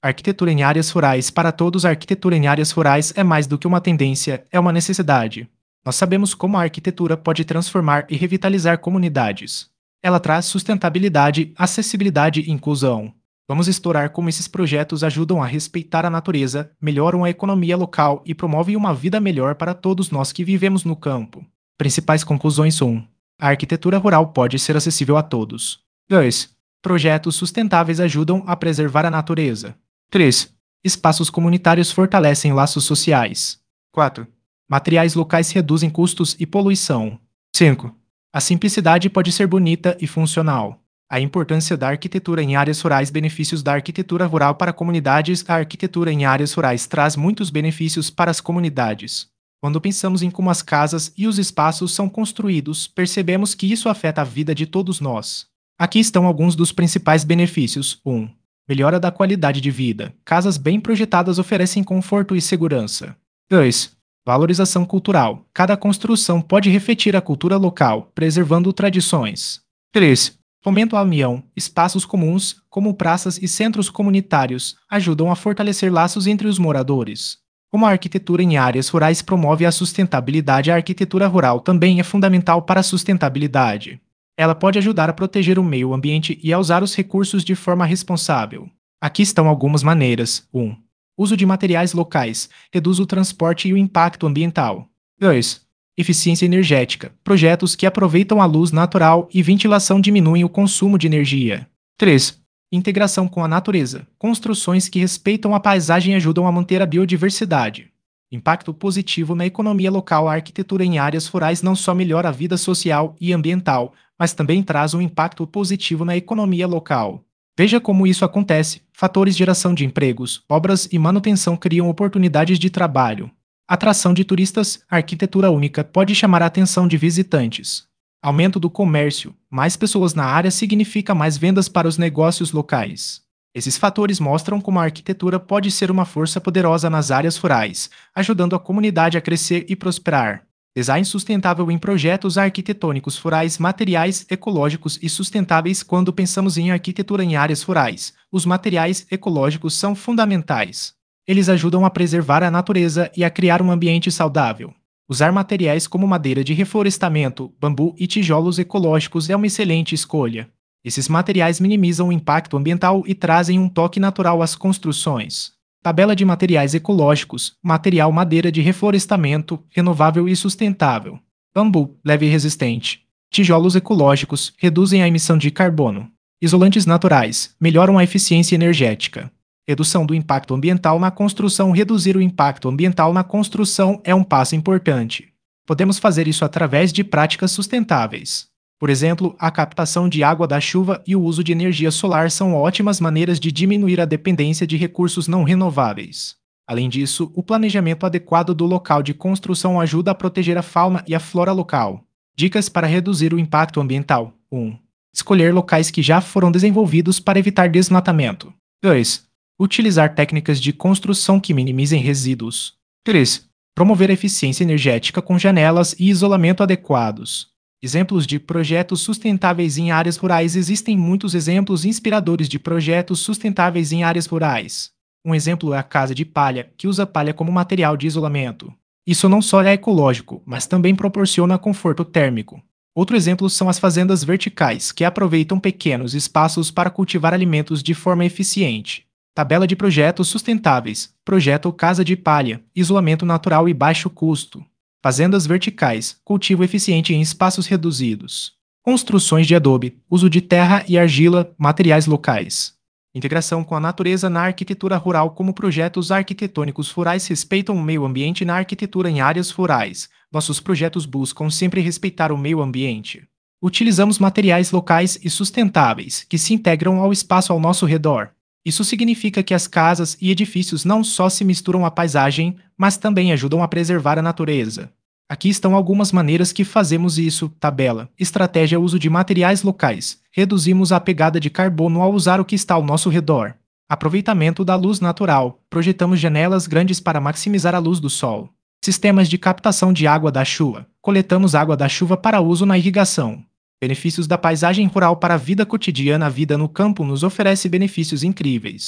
Arquitetura em áreas rurais. Para todos, a arquitetura em áreas rurais é mais do que uma tendência, é uma necessidade. Nós sabemos como a arquitetura pode transformar e revitalizar comunidades. Ela traz sustentabilidade, acessibilidade e inclusão. Vamos explorar como esses projetos ajudam a respeitar a natureza, melhoram a economia local e promovem uma vida melhor para todos nós que vivemos no campo. Principais conclusões: 1. A arquitetura rural pode ser acessível a todos. 2. Projetos sustentáveis ajudam a preservar a natureza. 3. Espaços comunitários fortalecem laços sociais. 4. Materiais locais reduzem custos e poluição. 5. A simplicidade pode ser bonita e funcional. A importância da arquitetura em áreas rurais. Benefícios da arquitetura rural para comunidades. A arquitetura em áreas rurais traz muitos benefícios para as comunidades. Quando pensamos em como as casas e os espaços são construídos, percebemos que isso afeta a vida de todos nós. Aqui estão alguns dos principais benefícios. 1. Melhora da qualidade de vida. Casas bem projetadas oferecem conforto e segurança. 2. Valorização cultural. Cada construção pode refletir a cultura local, preservando tradições. 3. Fomento à união. Espaços comuns, como praças e centros comunitários, ajudam a fortalecer laços entre os moradores. Como a arquitetura em áreas rurais promove a sustentabilidade, a arquitetura rural também é fundamental para a sustentabilidade. Ela pode ajudar a proteger o meio ambiente e a usar os recursos de forma responsável. Aqui estão algumas maneiras. 1. Uso de materiais locais. Reduz o transporte e o impacto ambiental. 2. Eficiência energética. Projetos que aproveitam a luz natural e ventilação diminuem o consumo de energia. 3. Integração com a natureza. Construções que respeitam a paisagem ajudam a manter a biodiversidade. Impacto positivo na economia local. A arquitetura em áreas rurais não só melhora a vida social e ambiental, mas também traz um impacto positivo na economia local. Veja como isso acontece. Fatores: geração de empregos, obras e manutenção criam oportunidades de trabalho. Atração de turistas. A arquitetura única pode chamar a atenção de visitantes. Aumento do comércio. Mais pessoas na área significa mais vendas para os negócios locais. Esses fatores mostram como a arquitetura pode ser uma força poderosa nas áreas rurais, ajudando a comunidade a crescer e prosperar. Design sustentável em projetos arquitetônicos rurais. Materiais ecológicos e sustentáveis. Quando pensamos em arquitetura em áreas rurais, os materiais ecológicos são fundamentais. Eles ajudam a preservar a natureza e a criar um ambiente saudável. Usar materiais como madeira de reflorestamento, bambu e tijolos ecológicos é uma excelente escolha. Esses materiais minimizam o impacto ambiental e trazem um toque natural às construções. Tabela de materiais ecológicos. Material: madeira de reflorestamento, renovável e sustentável. Bambu, leve e resistente. Tijolos ecológicos, reduzem a emissão de carbono. Isolantes naturais, melhoram a eficiência energética. Redução do impacto ambiental na construção. Reduzir o impacto ambiental na construção é um passo importante. Podemos fazer isso através de práticas sustentáveis. Por exemplo, a captação de água da chuva e o uso de energia solar são ótimas maneiras de diminuir a dependência de recursos não renováveis. Além disso, o planejamento adequado do local de construção ajuda a proteger a fauna e a flora local. Dicas para reduzir o impacto ambiental. 1. Escolher locais que já foram desenvolvidos para evitar desmatamento. 2. Utilizar técnicas de construção que minimizem resíduos. 3. Promover a eficiência energética com janelas e isolamento adequados. Exemplos de projetos sustentáveis em áreas rurais. Existem muitos exemplos inspiradores de projetos sustentáveis em áreas rurais. Um exemplo é a casa de palha, que usa palha como material de isolamento. Isso não só é ecológico, mas também proporciona conforto térmico. Outro exemplo são as fazendas verticais, que aproveitam pequenos espaços para cultivar alimentos de forma eficiente. Tabela de projetos sustentáveis. Projeto casa de palha, isolamento natural e baixo custo. Fazendas verticais, cultivo eficiente em espaços reduzidos. Construções de adobe, uso de terra e argila, materiais locais. Integração com a natureza na arquitetura rural. Como projetos arquitetônicos rurais respeitam o meio ambiente na arquitetura em áreas rurais, nossos projetos buscam sempre respeitar o meio ambiente. Utilizamos materiais locais e sustentáveis, que se integram ao espaço ao nosso redor. Isso significa que as casas e edifícios não só se misturam à paisagem, mas também ajudam a preservar a natureza. Aqui estão algumas maneiras que fazemos isso. Tabela. Estratégia: uso de materiais locais. Reduzimos a pegada de carbono ao usar o que está ao nosso redor. Aproveitamento da luz natural. Projetamos janelas grandes para maximizar a luz do sol. Sistemas de captação de água da chuva. Coletamos água da chuva para uso na irrigação. Benefícios da paisagem rural para a vida cotidiana. A vida no campo nos oferece benefícios incríveis.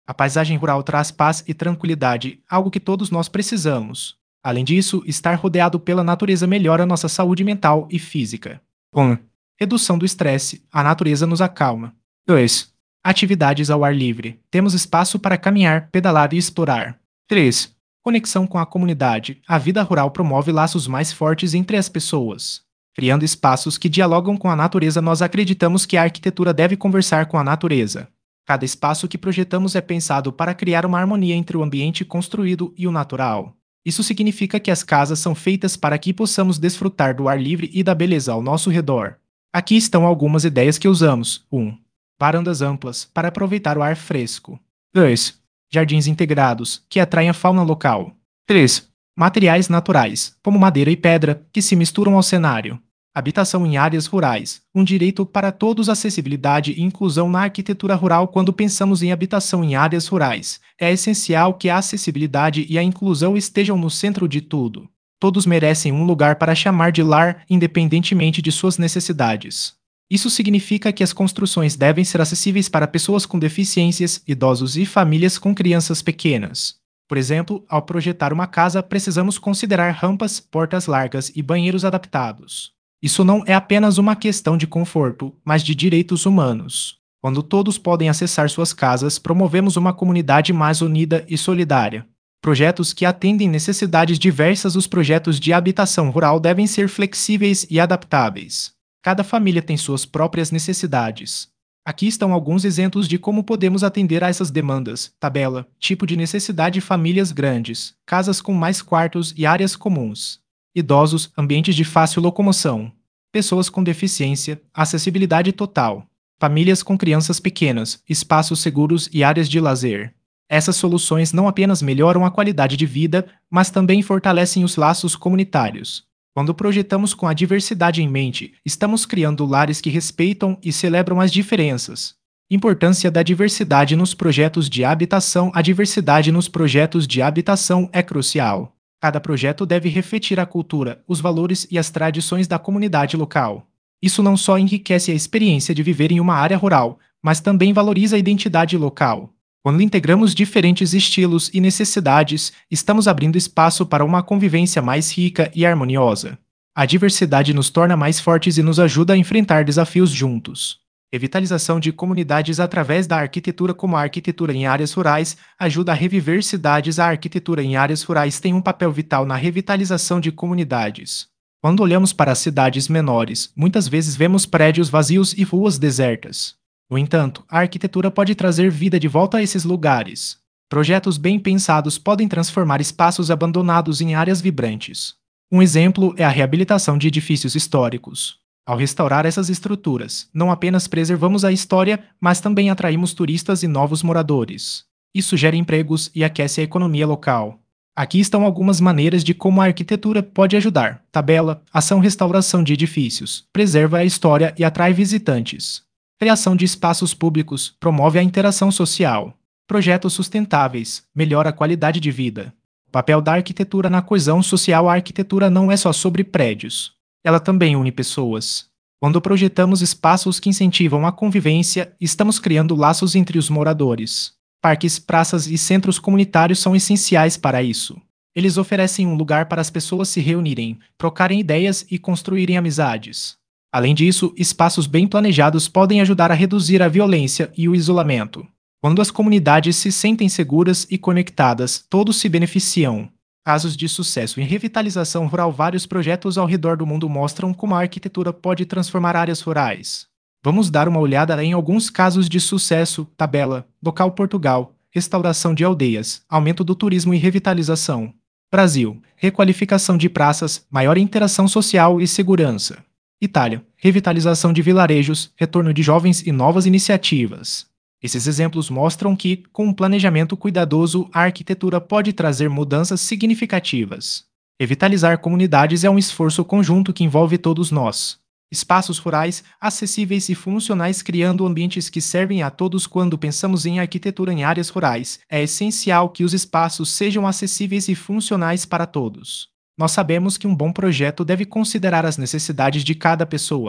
A paisagem rural traz paz e tranquilidade, algo que todos nós precisamos. Além disso, estar rodeado pela natureza melhora nossa saúde mental e física. 1. Redução do estresse. A natureza nos acalma. 2. Atividades ao ar livre. Temos espaço para caminhar, pedalar e explorar. 3. Conexão com a comunidade. A vida rural promove laços mais fortes entre as pessoas. Criando espaços que dialogam com a natureza, nós acreditamos que a arquitetura deve conversar com a natureza. Cada espaço que projetamos é pensado para criar uma harmonia entre o ambiente construído e o natural. Isso significa que as casas são feitas para que possamos desfrutar do ar livre e da beleza ao nosso redor. Aqui estão algumas ideias que usamos. 1. Varandas amplas, para aproveitar o ar fresco. 2. Jardins integrados, que atraem a fauna local. 3. Materiais naturais, como madeira e pedra, que se misturam ao cenário. Habitação em áreas rurais, um direito para todos, acessibilidade e inclusão na arquitetura rural. Quando pensamos em habitação em áreas rurais, é essencial que a acessibilidade e a inclusão estejam no centro de tudo. Todos merecem um lugar para chamar de lar, independentemente de suas necessidades. Isso significa que as construções devem ser acessíveis para pessoas com deficiências, idosos e famílias com crianças pequenas. Por exemplo, ao projetar uma casa, precisamos considerar rampas, portas largas e banheiros adaptados. Isso não é apenas uma questão de conforto, mas de direitos humanos. Quando todos podem acessar suas casas, promovemos uma comunidade mais unida e solidária. Projetos que atendem necessidades diversas. Os projetos de habitação rural devem ser flexíveis e adaptáveis. Cada família tem suas próprias necessidades. Aqui estão alguns exemplos de como podemos atender a essas demandas. Tabela: tipo de necessidade: famílias grandes, casas com mais quartos e áreas comuns. Idosos, ambientes de fácil locomoção. Pessoas com deficiência, acessibilidade total. Famílias com crianças pequenas, espaços seguros e áreas de lazer. Essas soluções não apenas melhoram a qualidade de vida, mas também fortalecem os laços comunitários. Quando projetamos com a diversidade em mente, estamos criando lares que respeitam e celebram as diferenças. Importância da diversidade nos projetos de habitação. A diversidade nos projetos de habitação é crucial. Cada projeto deve refletir a cultura, os valores e as tradições da comunidade local. Isso não só enriquece a experiência de viver em uma área rural, mas também valoriza a identidade local. Quando integramos diferentes estilos e necessidades, estamos abrindo espaço para uma convivência mais rica e harmoniosa. A diversidade nos torna mais fortes e nos ajuda a enfrentar desafios juntos. Revitalização de comunidades através da arquitetura. Como a arquitetura em áreas rurais ajuda a reviver cidades, a arquitetura em áreas rurais tem um papel vital na revitalização de comunidades. Quando olhamos para as cidades menores, muitas vezes vemos prédios vazios e ruas desertas. No entanto, a arquitetura pode trazer vida de volta a esses lugares. Projetos bem pensados podem transformar espaços abandonados em áreas vibrantes. Um exemplo é a reabilitação de edifícios históricos. Ao restaurar essas estruturas, não apenas preservamos a história, mas também atraímos turistas e novos moradores. Isso gera empregos e aquece a economia local. Aqui estão algumas maneiras de como a arquitetura pode ajudar. Tabela: ação restauração de edifícios, preserva a história e atrai visitantes. Criação de espaços públicos, promove a interação social. Projetos sustentáveis, melhora a qualidade de vida. Papel da arquitetura na coesão social. A arquitetura não é só sobre prédios. Ela também une pessoas. Quando projetamos espaços que incentivam a convivência, estamos criando laços entre os moradores. Parques, praças e centros comunitários são essenciais para isso. Eles oferecem um lugar para as pessoas se reunirem, trocarem ideias e construírem amizades. Além disso, espaços bem planejados podem ajudar a reduzir a violência e o isolamento. Quando as comunidades se sentem seguras e conectadas, todos se beneficiam. Casos de sucesso em revitalização rural. Vários projetos ao redor do mundo mostram como a arquitetura pode transformar áreas rurais. Vamos dar uma olhada em alguns casos de sucesso. Tabela: local Portugal, restauração de aldeias, aumento do turismo e revitalização. Brasil: requalificação de praças, maior interação social e segurança. Itália: revitalização de vilarejos, retorno de jovens e novas iniciativas. Esses exemplos mostram que, com um planejamento cuidadoso, a arquitetura pode trazer mudanças significativas. Revitalizar comunidades é um esforço conjunto que envolve todos nós. Espaços rurais, acessíveis e funcionais, criando ambientes que servem a todos. Quando pensamos em arquitetura em áreas rurais, é essencial que os espaços sejam acessíveis e funcionais para todos. Nós sabemos que um bom projeto deve considerar as necessidades de cada pessoa.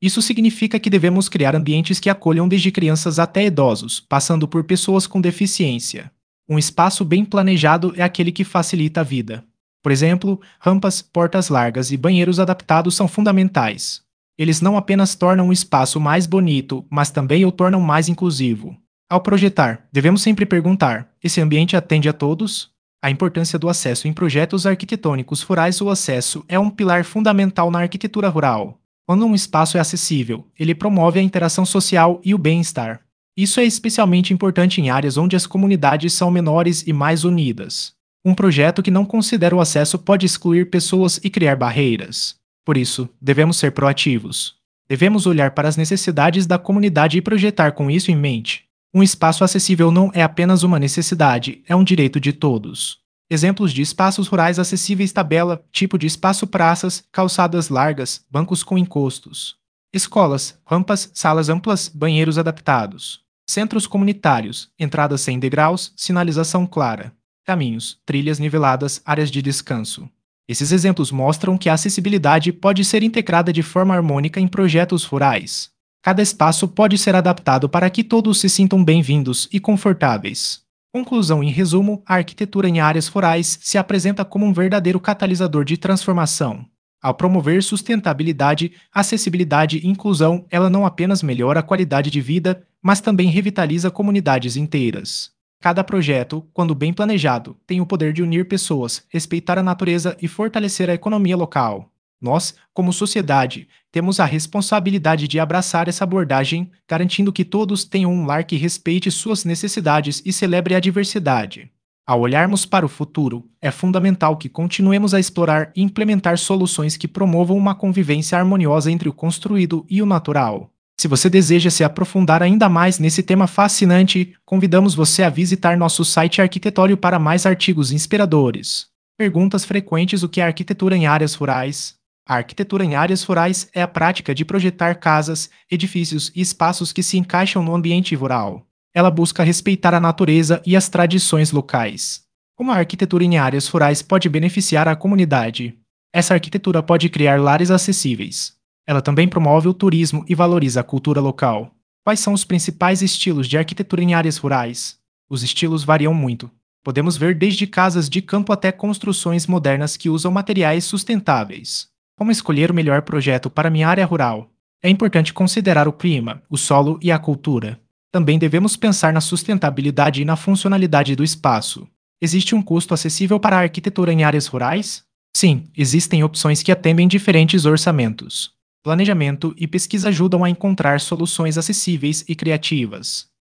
Isso significa que devemos criar ambientes que acolham desde crianças até idosos, passando por pessoas com deficiência. Um espaço bem planejado é aquele que facilita a vida. Por exemplo, rampas, portas largas e banheiros adaptados são fundamentais. Eles não apenas tornam o espaço mais bonito, mas também o tornam mais inclusivo. Ao projetar, devemos sempre perguntar: esse ambiente atende a todos? A importância do acesso em projetos arquitetônicos rurais. O acesso é um pilar fundamental na arquitetura rural. Quando um espaço é acessível, ele promove a interação social e o bem-estar. Isso é especialmente importante em áreas onde as comunidades são menores e mais unidas. Um projeto que não considera o acesso pode excluir pessoas e criar barreiras. Por isso, devemos ser proativos. Devemos olhar para as necessidades da comunidade e projetar com isso em mente. Um espaço acessível não é apenas uma necessidade, é um direito de todos. Exemplos de espaços rurais acessíveis: tabela, tipo de espaço: praças, calçadas largas, bancos com encostos. Escolas, rampas, salas amplas, banheiros adaptados. Centros comunitários, entradas sem degraus, sinalização clara. Caminhos, trilhas niveladas, áreas de descanso. Esses exemplos mostram que a acessibilidade pode ser integrada de forma harmônica em projetos rurais. Cada espaço pode ser adaptado para que todos se sintam bem-vindos e confortáveis. Conclusão: em resumo, a arquitetura em áreas rurais se apresenta como um verdadeiro catalisador de transformação. Ao promover sustentabilidade, acessibilidade e inclusão, ela não apenas melhora a qualidade de vida, mas também revitaliza comunidades inteiras. Cada projeto, quando bem planejado, tem o poder de unir pessoas, respeitar a natureza e fortalecer a economia local. Nós, como sociedade, temos a responsabilidade de abraçar essa abordagem, garantindo que todos tenham um lar que respeite suas necessidades e celebre a diversidade. Ao olharmos para o futuro, é fundamental que continuemos a explorar e implementar soluções que promovam uma convivência harmoniosa entre o construído e o natural. Se você deseja se aprofundar ainda mais nesse tema fascinante, convidamos você a visitar nosso site Arquitetório para mais artigos inspiradores. Perguntas frequentes: o que é arquitetura em áreas rurais? A arquitetura em áreas rurais é a prática de projetar casas, edifícios e espaços que se encaixam no ambiente rural. Ela busca respeitar a natureza e as tradições locais. Como a arquitetura em áreas rurais pode beneficiar a comunidade? Essa arquitetura pode criar lares acessíveis. Ela também promove o turismo e valoriza a cultura local. Quais são os principais estilos de arquitetura em áreas rurais? Os estilos variam muito. Podemos ver desde casas de campo até construções modernas que usam materiais sustentáveis. Como escolher o melhor projeto para minha área rural? É importante considerar o clima, o solo e a cultura. Também devemos pensar na sustentabilidade e na funcionalidade do espaço. Existe um custo acessível para a arquitetura em áreas rurais? Sim, existem opções que atendem diferentes orçamentos. Planejamento e pesquisa ajudam a encontrar soluções acessíveis e criativas.